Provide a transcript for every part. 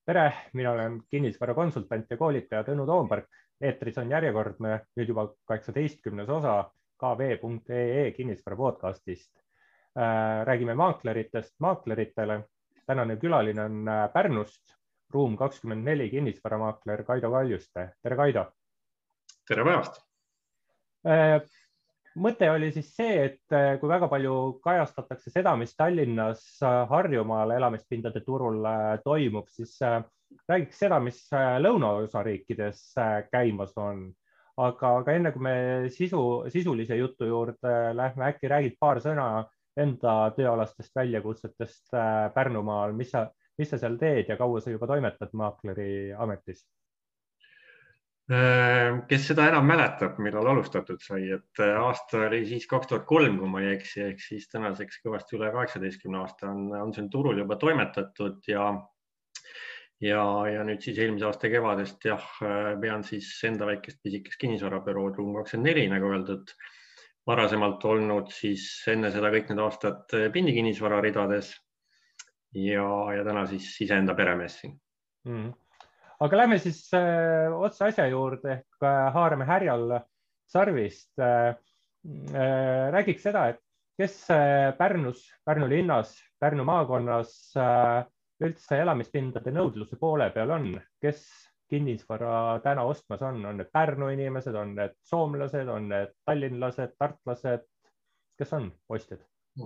Tere, mina olen kinnisvarakonsultant ja koolitaja Tõnu Toomberg. Eetris on järjekordne, nüüd juba 18. osa kv.ee kinnisvara podcastist. Räägime maakleritest maakleritele. Tänane külaline on Pärnust, Ruum 24 kinnisvaramaakler Kaido Kaljuste. Tere, Kaido! Tere päevast! Mõte oli siis see, et kui väga palju kajastatakse seda, mis Tallinnas Harjumaal elamispindade turul toimub, siis räägiks seda, mis lõunaosariikides käimas on. Aga enne kui me sisulise jutu juurde lähme, äkki räägid paar sõna enda tööalastest väljakutsetest Pärnumaal, mis sa seal teed ja kaua sa juba toimetad maakleri ametis? Kes seda enam mäletab, millal alustatud sai, et aasta oli siis 2003, kui ma ei eksi, ehk siis tänaseks kõvasti üle 18 aasta on siin turul juba toimetatud ja nüüd siis eelmise aasta kevadest pean siis enda väikest pisikest kinnisvarabürood Ruum 24, nagu öeldud, varasemalt olnud siis enne seda kõik need aastad pindikinnisvara ridades ja täna siis enda peremees siin. Aga lähme siis otse asja juurde ehk haarame härjal sarvist. Räägiks seda, et kes Pärnus, Pärnu linnas, Pärnu maakonnas üldse elamispindade nõudluse poole peal on, kes kinnisvara täna ostmas on need Pärnu inimesed, on need soomlased, on need tallinlased, tartlased, kes on ostjad?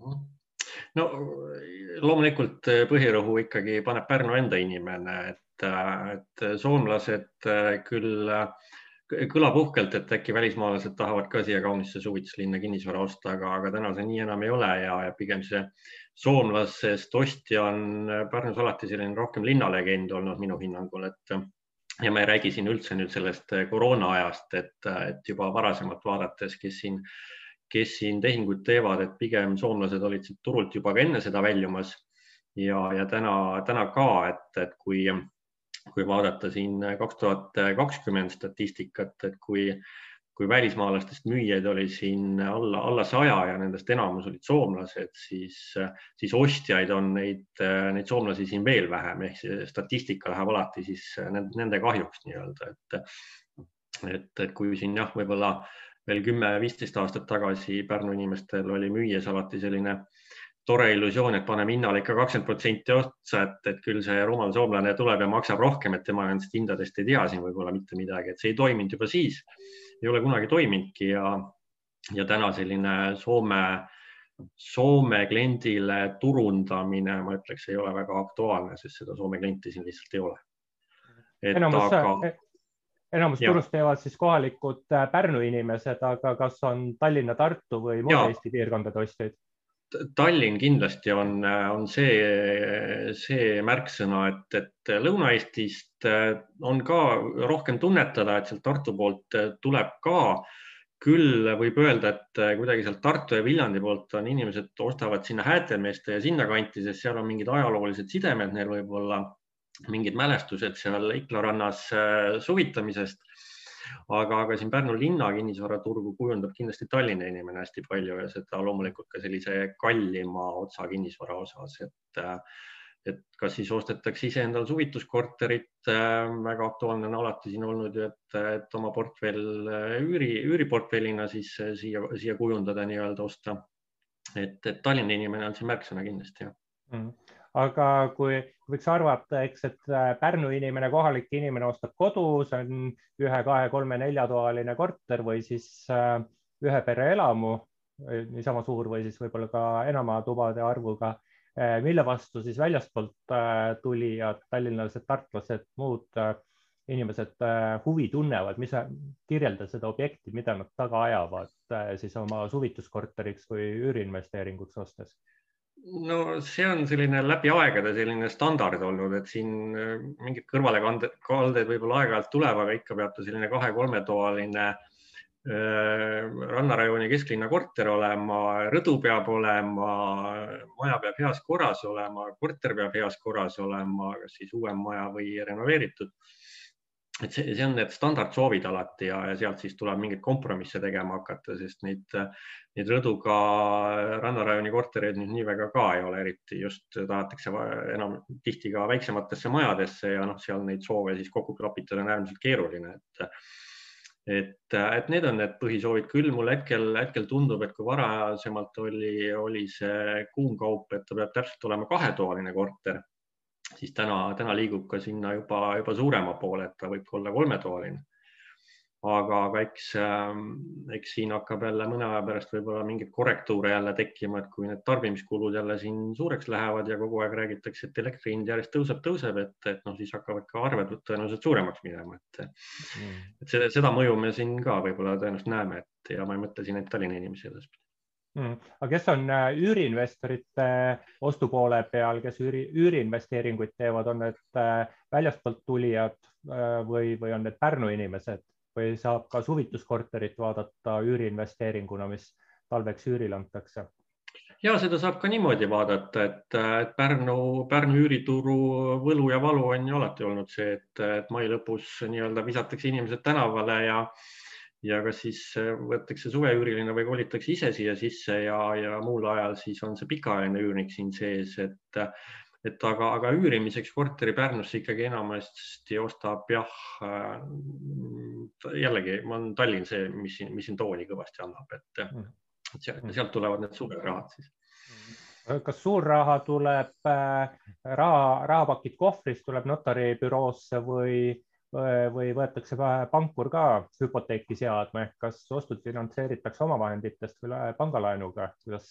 No loomulikult põhirõhu ikkagi paneb Pärnu enda inimene, et soomlased küll kõlab uhkelt, et äkki välismaalased tahavad ka siia kaunisse suvituslinna kinnisvara osta, aga täna see nii enam ei ole ja pigem see soomlasest ostja on Pärnus alati selline rohkem linnalegend olnud minu hinnangul, ja ma ei räägi siin üldse nüüd sellest koroona ajast, et juba varasemalt vaadates, kes siin tehinguid teevad, et pigem soomlased olid siit turult juba ka enne seda väljumas ja täna ka, et kui vaadata siin 2020 statistikat, et kui välismaalastest müüjaid oli siin alla 100 ja nendest enamus olid soomlased, siis ostjaid on neid soomlasi siin veel vähem, ehk statistika läheb alati siis nende kahjuks nii-öelda, et kui siin võib-olla veel 10-15 aastat tagasi Pärnu inimestel oli müües alati selline tore illusioon, et paneme hinnale ikka 20% otsa, et küll see rumal soomlane tuleb ja maksab rohkem, et tema nendest hindadest ei tea siin võib-olla mitte midagi, et see ei toiminud juba siis, ei ole kunagi toiminudki ja täna selline Soome kliendile turundamine, ma ütleks, ei ole väga aktuaalne, sest seda Soome klienti siin lihtsalt ei ole. Enamus turust teevad siis kohalikud Pärnu inimesed, aga kas on Tallinna, Tartu või muude Eesti piirkondade ostjaid? Tallinn kindlasti on see märksõna, et Lõuna-Eestist on ka rohkem tunnetada, et sealt Tartu poolt tuleb ka. Küll võib öelda, et kuidagi sealt Tartu ja Viljandi poolt on inimesed ostavad sinna Häätemeeste ja sinna kanti, sest seal on mingid ajaloolised sidemed, neil võib olla mingid mälestused seal Iklarannas suvitamisest. Aga siin Pärnu linna kinnisvaraturgu kujundab kindlasti Tallinna inimene hästi palju ja seda loomulikult ka sellise kallima otsa kinnisvara osas, et kas siis ostetakse ise endal suvituskorterit, väga aktuaalne on alati siin olnud, et oma portfell üüriportfellina siis siia kujundada nii-öelda osta, et Tallinna inimene on siin märksõna kindlasti. Aga kui võiks arvata, et Pärnu inimene, kohalik inimene ostab kodu, see on 1, 2, 3, 4 toaline korter või siis ühe pere elamu, niisama suur või siis võib-olla ka enama tubade arvuga, mille vastu siis väljastpoolt tulijad, tallinlased, tartlased, muud inimesed huvi tunnevad, mis kirjelda seda objekti, mida nad taga ajavad siis oma suvituskorteriks või üüriinvesteeringuks ostes? No see on selline läbi aegade selline standard olnud, et siin mingid kõrvalekalded võib-olla aeg-ajalt tuleb, aga ikka peab ta selline 2-3 toaline rannarajooni kesklinna korter olema, rõdu peab olema, maja peab heas korras olema, korter peab heas korras olema, kas siis uuem maja või renoveeritud. see on need standardsoovid alati ja sealt siis tuleb mingeid kompromisse tegema hakata, sest neid rõduga rannarajoni kortereid nüüd nii väga ka ei ole, eriti just tahetakse enam tihti ka väiksematesse majadesse ja seal neid soove siis kokku klapitada on äärmiselt keeruline, et need on need põhisoovid küll. Mulle hetkel tundub, et kui varasemalt oli see kuum kaup, et ta peab täpselt olema 2-toaline korter, siis täna liigub ka sinna juba suurema poole, et ta võib olla 3-toaline. Aga eks siin hakkab jälle mõne aja pärast võib-olla mingeid korrektuure jälle tekkima, et kui need tarbimiskulud jälle siin suureks lähevad ja kogu aeg räägitakse, et elektri hind järjest tõuseb, et siis hakkavad ka arved tõenäoliselt suuremaks minema. Et seda mõju me siin ka võib-olla tõenäoliselt näeme, ja ma ei mõtle siin ainult Tallinna inimesi edaspidi. Aga kes on üüriinvestorite ostupoole peal, kes üüriinvesteeringuid teevad, on need väljastpoolt tulijad või on need Pärnu inimesed või saab ka suvituskorterit vaadata üüriinvesteeringuna, mis talveks üüril antakse? Ja seda saab ka niimoodi vaadata, et Pärnu üürituru võlu ja valu on ju alati olnud see, et mai lõpus nii-öelda visatakse inimesed tänavale ja kas siis võetakse suveüüriline või kolitakse ise siia sisse ja muul ajal siis on see pikaajaline üürnik siin sees, aga üürimiseks korteri Pärnusse ikkagi enamasti ostab jällegi on Tallinn see, mis siin tooli kõvasti annab, et sealt tulevad need suured rahad siis. Kas suur raha tuleb, rahapakid kohvrist tuleb notaribüroosse või võetakse pankur ka hüpoteeki seadma, ehk kas ostud finantseeritakse omavahenditest või pangalaenuga?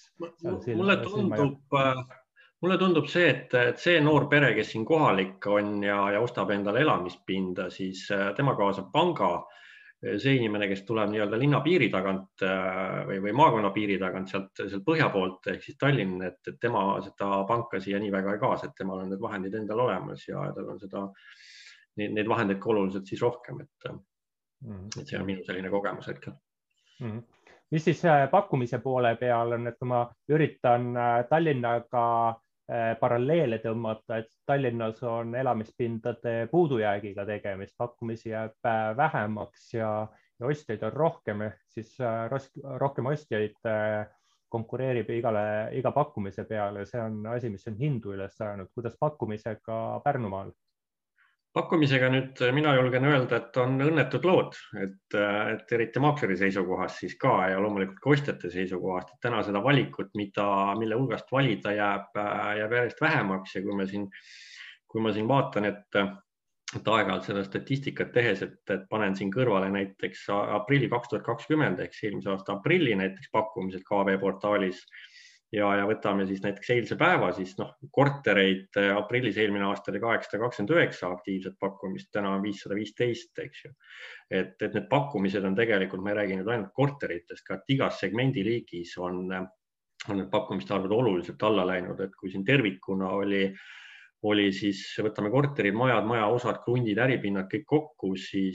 Mulle tundub see, et see noor pere, kes siin kohalik on ja ostab endale elamispinda, siis tema kaasab panga. See inimene, kes tuleb nii-öelda linna piiri tagant või maakonna piiri tagant sealt põhja poolt ehk siis Tallinn, et tema seda panka siia nii väga ei kaasa, et temal on need vahendid endal olemas ja tal on neid vahendeid ka oluliselt siis rohkem, et see on minu selline kogemus hetkel. Mis siis pakkumise poole peal on, et kui ma üritan Tallinnaga paralleele tõmmata, et Tallinnas on elamispindade puudujäägiga tegemist, pakkumisi jääb vähemaks ja ostjaid on rohkem, siis rohkem ostjaid konkureerib iga pakkumise peale. See on asi, mis on hindu üles ajanud. Kuidas pakkumisega Pärnumaal? Pakkumisega nüüd mina julgen öelda, et on õnnetud lood, et eriti maakleri seisukohast siis ka ja loomulikult ka ostjate seisukohast, et täna seda valikut, mille hulgast valida jääb järjest vähemaks ja kui ma siin vaatan, et aeg-ajalt seda statistikat tehes, et panen siin kõrvale näiteks aprilli 2020 ehk eelmise aasta aprilli näiteks pakkumised KV portaalis ja võtame siis näiteks eilse päeva, siis kortereid aprillis eelmine aasta oli 829 aktiivset pakkumist, täna on 515, eks ju. Et need pakkumised on tegelikult, ma ei räägi nüüd ainult korteritest, ka igas segmendiliigis on need pakkumiste arvud oluliselt alla läinud, et kui siin tervikuna oli siis, võtame korterid, maja osad, krundid, äripinnad kõik kokku, siis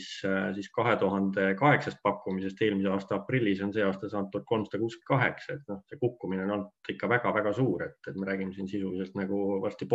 2008 pakkumisest eelmise aasta aprillis on see aasta saanud 1368, et see kukkumine on olnud ikka väga-väga suur, et me räägime siin sisuliselt nagu varsti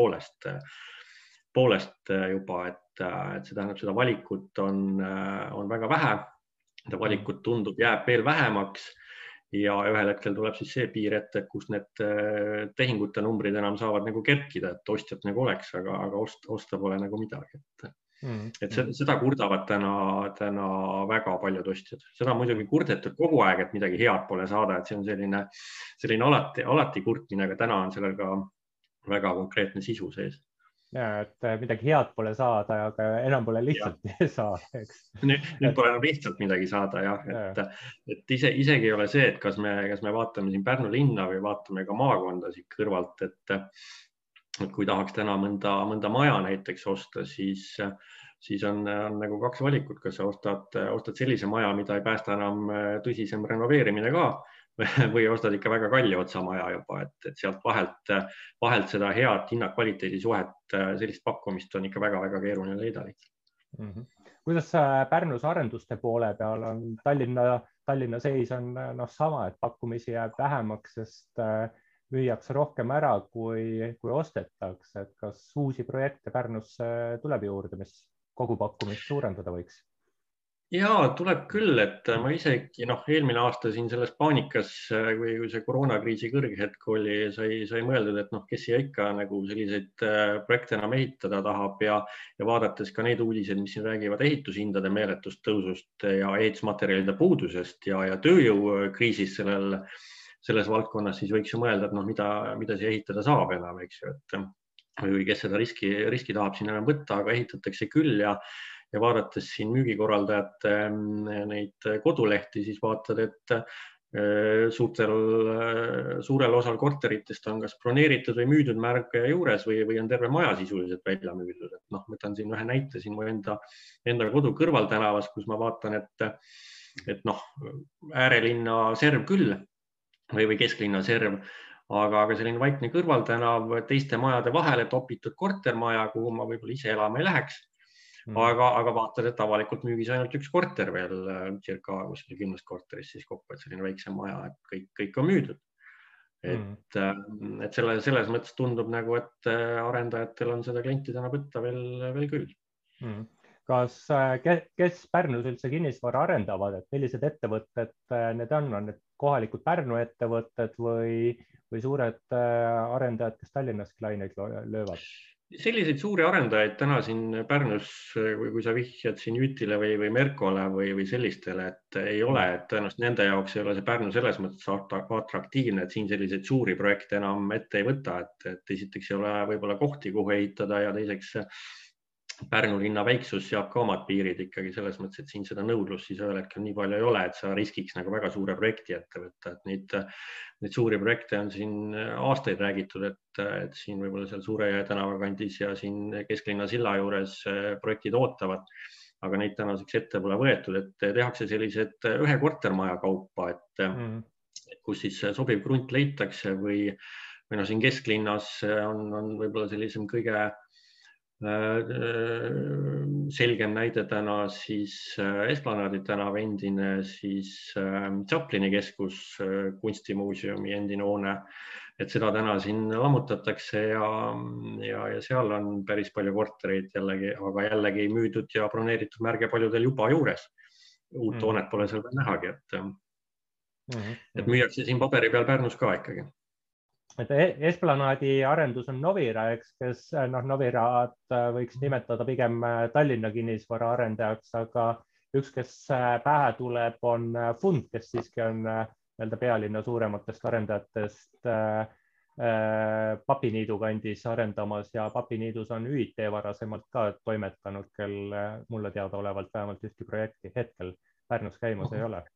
poolest juba, et see tähendab, seda valikut on väga vähe, seda valikut tundub jääb veel vähemaks ja ühel hetkel tuleb siis see piir ette, kus need tehingute numbrid enam saavad nagu kerkida, et ostjat nagu oleks, aga osta pole nagu midagi. Et seda kurdavad täna väga paljud ostjad. Seda on muidugi kurdetud kogu aeg, et midagi head pole saada, et see on selline alati kurtmine, aga täna on sellel ka väga konkreetne sisu sees. Ja, et midagi head pole saada, aga enam pole lihtsalt saada, eks. Nüüd pole enam lihtsalt midagi saada, et isegi ei ole see, et kas me vaatame siin Pärnu linna või vaatame ka maakonda siit kõrvalt, et kui tahaks täna mõnda maja näiteks osta, siis on nagu kaks valikut, kas sa ostad sellise maja, mida ei päästa enam tõsisem renoveerimine ka, või ostad ikka väga kalli otsamaja juba, et sealt vahelt seda head hinna-kvaliteedi suhet, sellist pakkumist on ikka väga-väga keeruline leida. Kuidas Pärnus arenduste poole peal on? Tallinna seis on sama, et pakkumisi jääb vähemaks, sest müüakse rohkem ära, kui ostetakse. Et kas uusi projekte Pärnusse tuleb juurde, mis kogupakkumist suurendada võiks? Ja tuleb küll, et ma isegi eelmine aasta siin selles paanikas, kui see koroonakriisi kõrghetk oli, sai mõeldud, et kes siia ikka nagu selliseid projekte enam ehitada tahab ja vaadates ka neid uudiseid, mis siin räägivad ehitushindade meeletust tõusust ja ehitusmaterjalide puudusest ja tööjõukriisist selles valdkonnas, siis võiks ju mõelda, et mida siia ehitada saab enam, eks ju, et või kes seda riski tahab siin enam võtta, aga ehitatakse küll ja vaadates siin müügikorraldajate neid kodulehti, siis vaatad, et suurel osal korteritest on kas broneeritud või müüdud märge juures või on terve maja sisuliselt välja müüdud. Et võtan siin ühe näite siin mu enda kodu kõrvaltänavas, kus ma vaatan, et äärelinna serv küll või kesklinna serv, aga selline vaikne kõrvaltänav teiste majade vahele topitud kortermaja, kuhu ma võib-olla ise elama ei läheks. Aga vaatad, et avalikult müügis ainult üks korter veel circa kuskil 10 korteris siis kokku, et selline väiksem maja, et kõik on müüdud. Et selles mõttes tundub nagu, et arendajatel on seda klientidena võtta veel küll. Kes Pärnus üldse kinnisvara arendavad, et millised ettevõtted need on need kohalikud Pärnu ettevõtted või suured arendajad, kes Tallinnaski laineid löövad? Selliseid suuri arendajaid täna siin Pärnus, kui sa vihjad siin Jütile või Merkole või sellistele, et ei ole, et tõenäoliselt nende jaoks ei ole see Pärnu selles mõttes atraktiivne, et siin selliseid suuri projekte enam ette ei võta, et esiteks ei ole võib-olla kohti, kuhu ehitada ja teiseks Pärnu linna väiksus seab ka omad piirid ikkagi selles mõttes, et siin seda nõudlust siis ühel hetkel nii palju ei ole, et sa riskiks nagu väga suure projekti ette võtta, et neid suuri projekte on siin aastaid räägitud, et siin võib-olla seal Suurejõe tänava kandis ja siin kesklinna silla juures projektid ootavad, aga neid tänaseks ette pole võetud, et tehakse sellised ühe kortermaja kaupa, et kus siis sobiv krunt leitakse või siin kesklinnas on võib-olla sellisem kõige selgem näide täna siis Esplanaadi tänav endine, siis Chaplini keskus, kunstimuuseumi endine hoone, et seda täna siin lammutatakse ja seal on päris palju kortereid jällegi, aga jällegi müüdud ja broneeritud märge paljudel juba juures. Uut hoonet pole seal veel nähagi, et müüakse siin paberi peal Pärnus ka ikkagi. Et Esplanaadi arendus on Novira, kes Noviraad võiks nimetada pigem Tallinna kinnisvara arendajaks, aga üks, kes pähe tuleb, on Fund, kes siiski on pealinna suurematest arendajatest Papiniidu kandis arendamas ja Papiniidus on ÜIT varasemalt ka toimetanud, kel mulle teadaolevalt vähemalt ühtki projekti hetkel Pärnus käimas ei ole.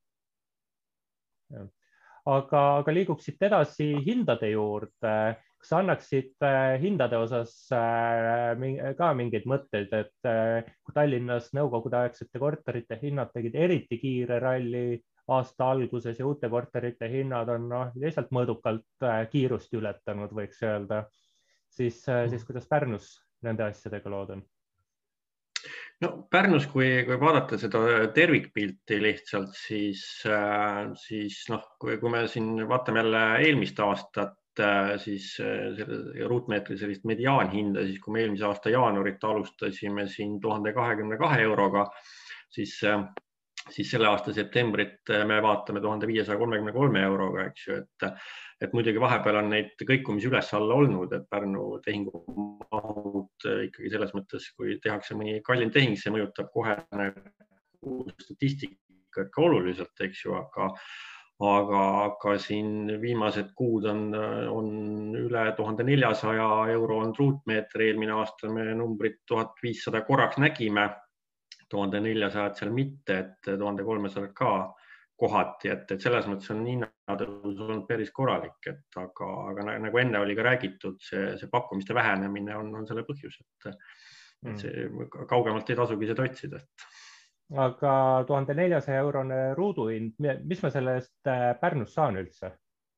Aga liiguksid edasi hindade juurde. Kas annaksid hindade osas ka mingeid mõtteid, et kui Tallinnas nõukogudeaegsete korterite hinnad tegid eriti kiire ralli aasta alguses ja uute korterite hinnad on lihtsalt mõõdukalt kiirust ületanud, võiks öelda, siis kuidas Pärnus nende asjadega lood on? No Pärnus, kui vaadata seda tervikpilti lihtsalt, siis kui me siin vaatame jälle eelmist aastat, siis ruutmeetri sellist mediaanhinda, siis kui me eelmise aasta jaanuarit alustasime siin 1022 euroga, siis selle aasta septembrit me vaatame 1533 euroga, eks ju, et muidugi vahepeal on neid kõikumisi üles-alla olnud, et Pärnu tehingumahud ikkagi selles mõttes, kui tehakse mõni kallim tehing, see mõjutab kohe statistikat ka oluliselt, eks ju, aga siin viimased kuud on üle 1400 euro on ruutmeeter, eelmine aasta me numbrit 1500 korraks nägime, 1400 seal mitte, et 1300 ka kohati, et selles mõttes on hinnatõus olnud päris korralik, aga nagu enne oli ka räägitud, see pakkumiste vähenemine on selle põhjus, et see kaugemalt ei tasugi seda otsida. Aga 1400 eurone ruuduhind, mis ma selle eest Pärnus saan üldse?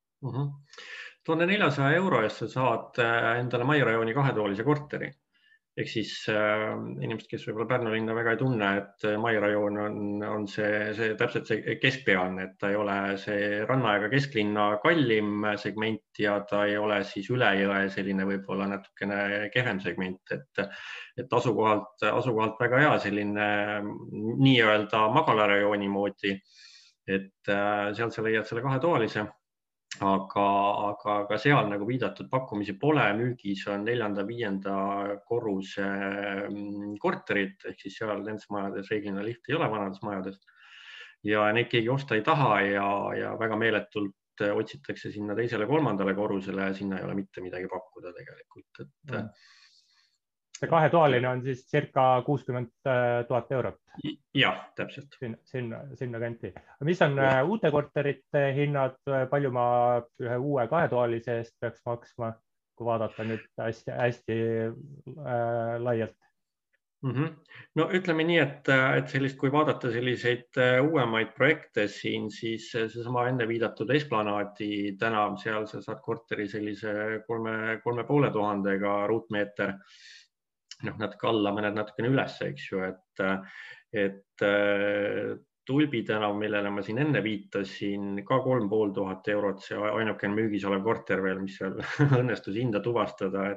1400 euro eest sa saad endale Mai rajooni 2-toolise korteri ehk siis inimesed, kes võib-olla Pärnu linna väga ei tunne, et Mai rajoon on see täpselt see keskpealne, et ta ei ole see ranna ega kesklinna kallim segment ja ta ei ole siis üle jõe selline võib-olla natukene kehvem segment, et asukohalt väga hea selline nii-öelda magalarajooni moodi, et sealt sa leiad selle kahetoalise. Aga seal nagu viidatud pakkumisi pole, müügis on 4.–5. korruse korterid, ehk siis seal nendes majades reeglina lifti ei ole vanades majades ja neid keegi osta ei taha ja väga meeletult otsitakse sinna 2.–3. korrusele ja sinna ei ole mitte midagi pakkuda tegelikult. See kahetoaline on siis circa 60 000 eurot. Jah, täpselt. Sinna kanti. Mis on uute korterite hinnad, palju ma ühe uue kahetoalise eest peaks maksma, kui vaadata nüüd hästi laialt? No ütleme nii, et kui vaadata selliseid uuemaid projekte siin, siis seesama enne viidatud Esplanaadi tänav, seal sa saad korteri sellise 3500 ruutmeeter, natuke alla, mõned natukene üles, eks ju, et Tulbi tänav, millele ma siin enne viitasin, ka 3500 eurot, see ainukene müügis olev korter veel, mis seal õnnestus hinda tuvastada,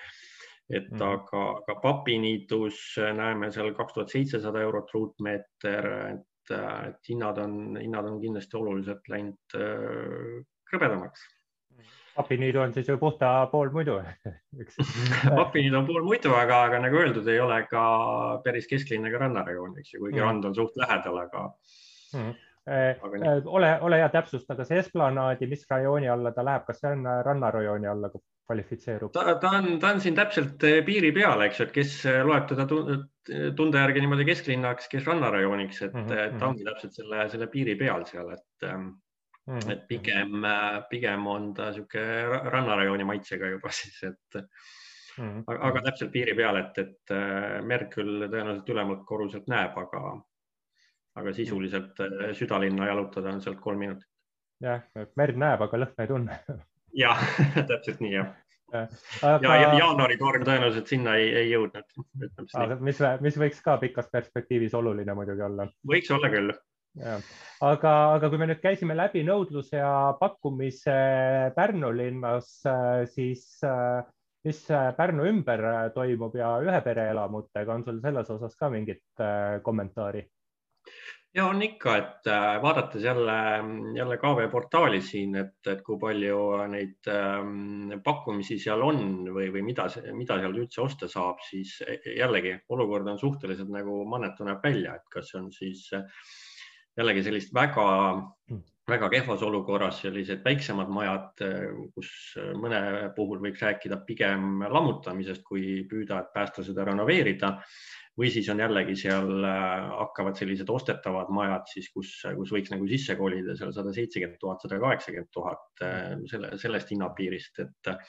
aga Papiniidus näeme seal 2700 eurot ruutmeeter, et hinnad on kindlasti oluliselt läinud krõbedamaks. Papiniidu on siis ju puhta pool muidu. Papiniidu on pool muidu, aga nagu öeldud, ei ole ka päris kesklinna ega rannarajoon, eks ju, kuigi rand on suht lähedal, aga... Ole hea täpsust, aga see Esplanaadi, mis rajooni alla ta läheb, kas see on rannarajooni alla kvalifitseerub? Ta on siin täpselt piiri peal, eks ju, et kes loeb teda tunde järgi niimoodi kesklinnaks, kes rannarajooniks, et ta ongi täpselt selle piiri peal seal, et pigem on ta sihuke rannarajooni maitsega juba siis, aga täpselt piiri peal, et merd küll tõenäoliselt ülemalt korruselt näeb, aga sisuliselt südalinna jalutada on sealt 3 minutit. Jah, merd näeb, aga lõhna ei tunne. Jah, täpselt nii, jah. Ja jaanuari torm tõenäoliselt sinna ei jõudnud. Mis võiks ka pikas perspektiivis oluline muidugi olla. Võiks olla küll. Aga kui me nüüd käisime läbi nõudluse ja pakkumise Pärnu linnas, siis mis Pärnu ümber toimub ja ühe pereelamutega, on sul selles osas ka mingit kommentaari? Ja on ikka, et vaadates jälle KV portaali siin, et kui palju neid pakkumisi seal on või mida seal üldse osta saab, siis jällegi olukord on suhteliselt nagu mannetu näeb välja, et kas on siis jällegi sellist väga kehvas olukorras sellised väiksemad majad, kus mõne puhul võiks rääkida pigem lammutamisest, kui püüda päästa seda renoveerida. Või siis on jällegi seal hakkavad sellised ostetavad majad, siis, kus võiks nagu sisse kolida seal 170 000, 180 000 sellest hinnapiirist,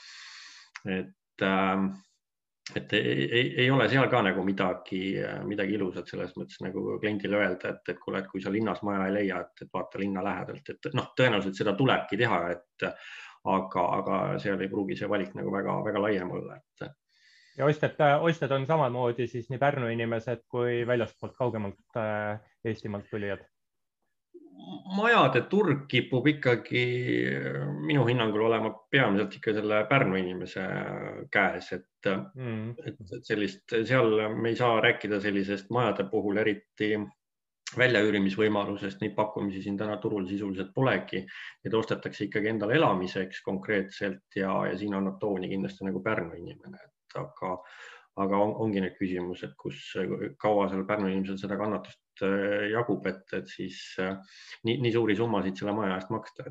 et ei ole seal ka nagu midagi ilusat selles mõttes nagu kliendile öelda, et kuule, et kui sa linnas maja ei leia, et vaata linna lähedalt, et tõenäoliselt seda tulebki teha, aga seal ei pruugi see valik nagu väga laiem olla. Ja ostjad on samamoodi siis nii Pärnu inimesed kui väljastpoolt kaugemalt Eestimaalt tulijad? Majade turg kipub ikkagi minu hinnangul olema peamiselt ikka selle Pärnu inimese käes, et seal me ei saa rääkida sellisest majade puhul eriti väljaüürimisvõimalusest, neid pakkumisi siin täna turul sisuliselt polegi, need ostetakse ikkagi endale elamiseks konkreetselt ja siin annab tooni kindlasti nagu Pärnu inimene, aga ongi need küsimus, et kaua seal Pärnu inimesel seda kannatust jagub, et siis nii suuri summasid selle maja eest maksta.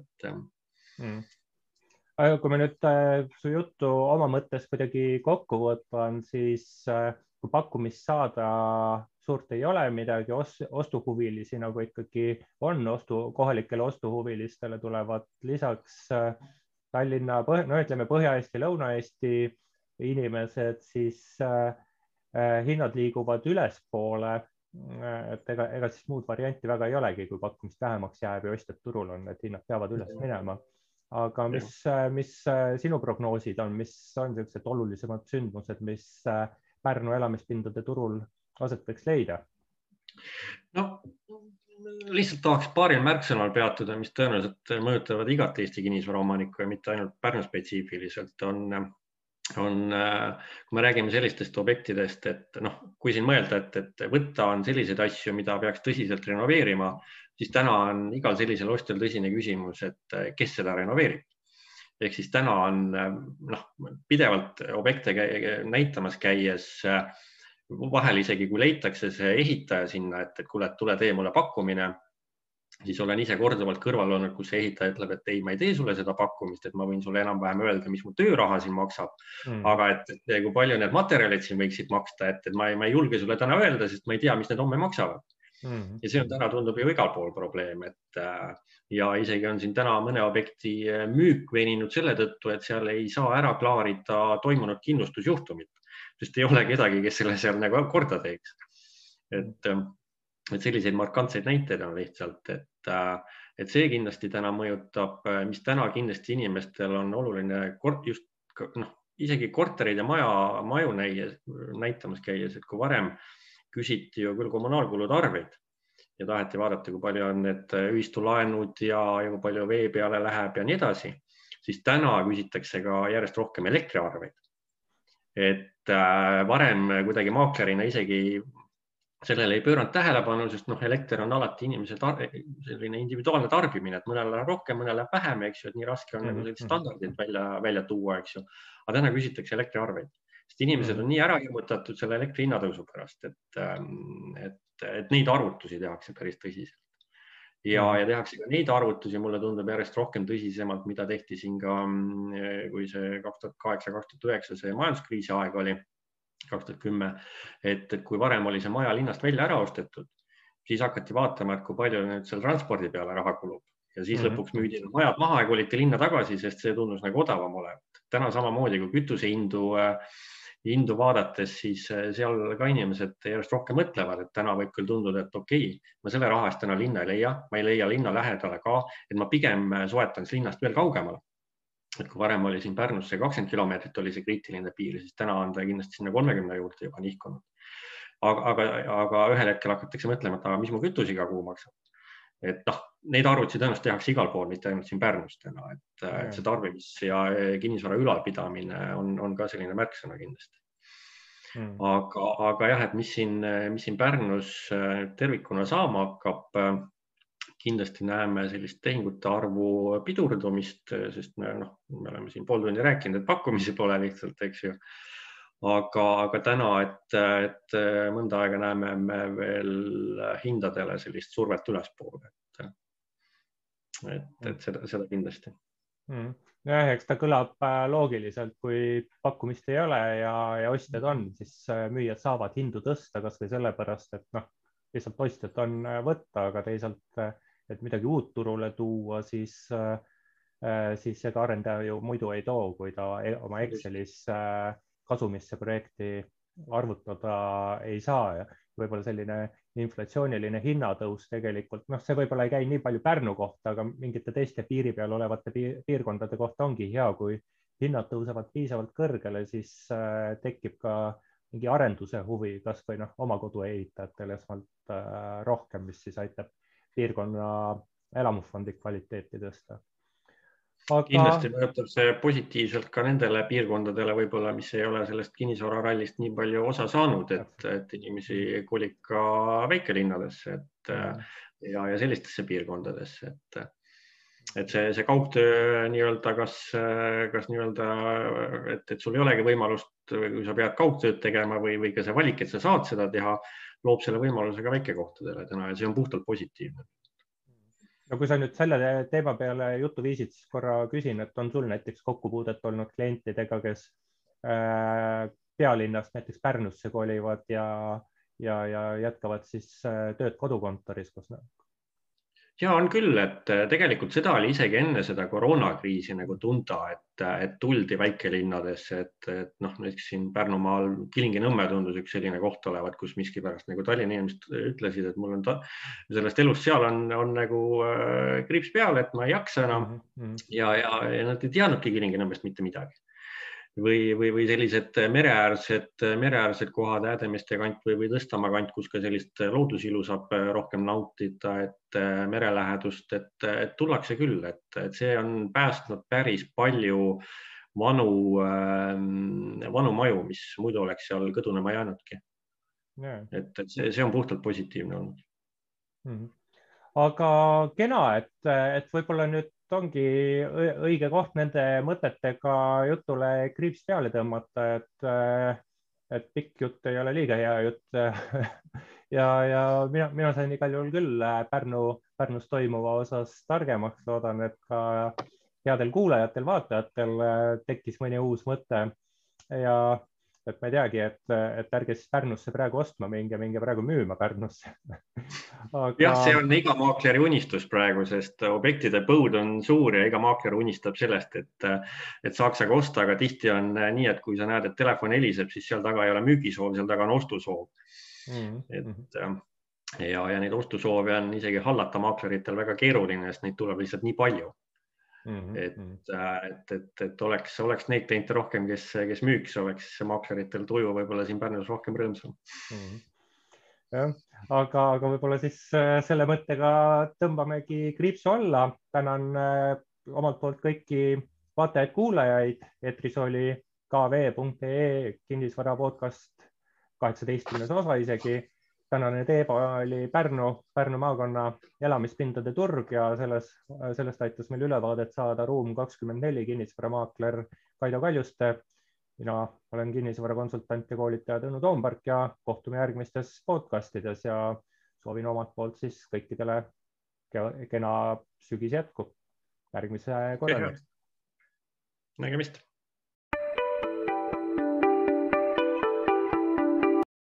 Aga kui me nüüd su juttu oma mõttes kuidagi kokku võtan, siis kui pakkumist saada suurt ei ole midagi, ostuhuvilisi nagu ikkagi on, kohalikele ostuhuvilistele tulevad lisaks Tallinna, ütleme Põhja-Eesti, Lõuna-Eesti inimesed, siis hinnad liiguvad ülespoole, et ega siis muud varianti väga ei olegi, kui pakkumist vähemaks jääb ja ostjad turul on, et hinnad peavad üles minema. Aga mis sinu prognoosid on, mis on sellised olulisemad sündmused, mis Pärnu elamispindade turul aset võiks leida? No, lihtsalt tahaks paaril märksõnal peatuda, mis tõenäoliselt mõjutavad igat Eesti kinnisvaraomanikku ja mitte ainult Pärnu spetsiifiliselt kui me räägime sellistest objektidest, et kui siin mõelda, et võtta on selliseid asju, mida peaks tõsiselt renoveerima, siis täna on igal sellisel ostjal tõsine küsimus, et kes seda renoveerib. Ehk siis täna on pidevalt objekte näitamas käies, vahel isegi kui leitakse see ehitaja sinna, et kuule, tule tee mulle pakkumine, siis olen ise korduvalt kõrval olnud, kus see ehitaja ütleb, et ei, ma ei tee sulle seda pakkumist, et ma võin sulle enam-vähem öelda, mis mu tööraha siin maksab. Aga et kui palju need materjalid siin võiksid maksta, et ma ei julge sulle täna öelda, sest ma ei tea, mis need homme maksavad. Ja see on täna tundub ju igal pool probleem, ja isegi on siin täna mõne objekti müük veninud selle tõttu, et seal ei saa ära klaarida toimunud kindlustusjuhtumit, sest ei ole kedagi, kes selle seal nagu korda teeks. Et selliseid markantseid näiteid on lihtsalt, et see kindlasti täna mõjutab, mis täna kindlasti inimestel on oluline just isegi korterid ja maju näitamas käies, et kui varem küsiti ju küll kommunaalkulud arveid ja taheti vaadata, kui palju on need ühistulaenud ja kui palju vee peale läheb ja nii edasi, siis täna küsitakse ka järjest rohkem elektriarveid. Et varem kuidagi maaklerina isegi sellele ei pööranud tähelepanu, sest elekter on alati inimese selline individuaalne tarbimine, et mõnel läheb rohkem, mõnel läheb vähem, eks ju, et nii raske on nagu standardid välja tuua, eks ju. Aga täna küsitakse elektriarveid, sest inimesed on nii ära hirmutatud selle elektri hinnatõusu pärast, et neid arvutusi tehakse päris tõsiselt. Ja tehakse ka neid arvutusi, mulle tundub järjest rohkem tõsisemalt, mida tehti siin ka, kui see 2008-2009 see majanduskriisi aeg oli, 2010, et kui varem oli see maja linnast välja ära ostetud, siis hakati vaatama, et kui palju nüüd seal transpordi peale raha kulub ja siis lõpuks müüdi majad maha ja koliti linna tagasi, sest see tundus nagu odavam olevat. Täna samamoodi kui kütusehindu vaadates, siis seal ka inimesed järjest rohkem mõtlevad, et täna võib küll tunduda, et okei, ma selle raha eest täna linna ei leia, ma ei leia linna lähedale ka, et ma pigem soetans linnast veel kaugemale. Et kui varem oli siin Pärnusse 20 kilomeetrit oli see kriitiline piir, siis täna on ta kindlasti sinna 30 juurde juba nihkunud. Aga ühel hetkel hakatakse mõtlema, et mis mu kütusiga kuu maksab. Et neid arvutusi tõenäoliselt tehakse igal pool, mitte ainult siin Pärnus täna, et see tarbimis ja kinnisvara ülalpidamine on ka selline märksõna kindlasti. Aga jah, et mis siin Pärnus tervikuna saama hakkab, kindlasti näeme sellist tehingute arvu pidurdumist, sest me oleme siin pool tundi rääkinud, et pakkumisi pole lihtsalt, eks ju. Aga täna, et mõnda aega näeme me veel hindadele sellist survet ülespoole, et seda kindlasti. Jah, eks ta kõlab loogiliselt, kui pakkumist ei ole ja ostjad on, siis müüjad saavad hindu tõsta kas või sellepärast, et lihtsalt ostjad on võtta, aga teisalt et midagi uut turule tuua, siis seda arendaja ju muidu ei too, kui ta oma Excelis kasumisse projekti arvutada ei saa. Ja võib-olla selline inflatsiooniline hinnatõus tegelikult, see võib-olla ei käi nii palju Pärnu kohta, aga mingite teiste piiri peal olevate piirkondade kohta ongi hea, kui hinnad tõusevad piisavalt kõrgele, siis tekib ka mingi arenduse huvi, kas või oma kodu ehitajatele esmalt rohkem, mis siis aitab piirkonna elamufondi kvaliteeti tõsta. Kindlasti mõjutab see positiivselt ka nendele piirkondadele võib-olla, mis ei ole sellest kinnisvararallist nii palju osa saanud, et inimesi kolib ka väikelinnadesse ja sellistesse piirkondadesse. Et see kaugtöö nii-öelda, kas nii-öelda, et sul ei olegi võimalust, kui sa pead kaugtööd tegema või ka see valik, et sa saad seda teha, loob selle võimaluse ka väikekohtadele täna ja see on puhtalt positiivne. No kui sa nüüd selle teema peale juttu viisid, siis korra küsin, et on sul näiteks kokkupuudet olnud klientidega, kes pealinnast näiteks Pärnusse kolivad ja jätkavad siis tööd kodukontoris, kus Ja on küll, et tegelikult seda oli isegi enne seda koroonakriisi nagu tunda, et tuldi väikelinnadesse, et näiteks siin Pärnumaal Kilingi-Nõmme tundus üks selline koht olevat, kus miskipärast nagu Tallinna inimesed ütlesid, et mul on sellest elust seal on nagu kriips peal, et ma ei jaksa enam ja nad ei teadnudki Kilingi-Nõmmest mitte midagi. või sellised mereäärsed kohad, Häädemeeste kant või Tõstamaa kant, kus ka sellist loodusilu saab rohkem nautida, et merelähedust, et tullakse küll, et see on päästnud päris palju vanu maju, mis muidu oleks seal kõdunema jäänudki. Et see on puhtalt positiivne olnud. Aga kena, et võib-olla nüüd ongi õige koht nende mõtetega jutule kriips peale tõmmata, et pikk jutt ei ole liiga hea jutt. ja mina sain igal juhul küll Pärnus toimuva osas targemaks, loodan, et ka headel kuulajatel, vaatajatel tekkis mõni uus mõte ja et ma ei teagi, et ärge siis Pärnusse praegu ostma minge praegu müüma Pärnusse. Jah, see on iga maakleri unistus praegu, sest objektide põud on suur ja iga maakler unistab sellest, et saaks aga osta, aga tihti on nii, et kui sa näed, et telefon heliseb, siis seal taga ei ole müügisoov, seal taga on ostusoov. Ja neid ostusoove on isegi hallata maakleritel väga keeruline, sest neid tuleb lihtsalt nii palju. Et oleks neid kliente rohkem, kes müüks, oleks maakleritel tuju võib-olla siin Pärnus rohkem rõõmsam. Aga võib-olla siis selle mõttega tõmbamegi kriipsu alla. Tänan omalt poolt kõiki vaatajaid-kuulajaid. Eetris oli kv.ee kinnisvara podcast 18. osa isegi. Tänane teema oli Pärnu maakonna elamispindade turg ja sellest aitas meil ülevaadet saada Ruum 24 kinnisvaramaakler Kaido Kaljuste. Mina olen kinnisvarakonsultant ja koolitaja Tõnu Toompark ja kohtume järgmistes podcastides ja soovin omalt poolt siis kõikidele kena sügis jätku järgmise korrani. Nägemist.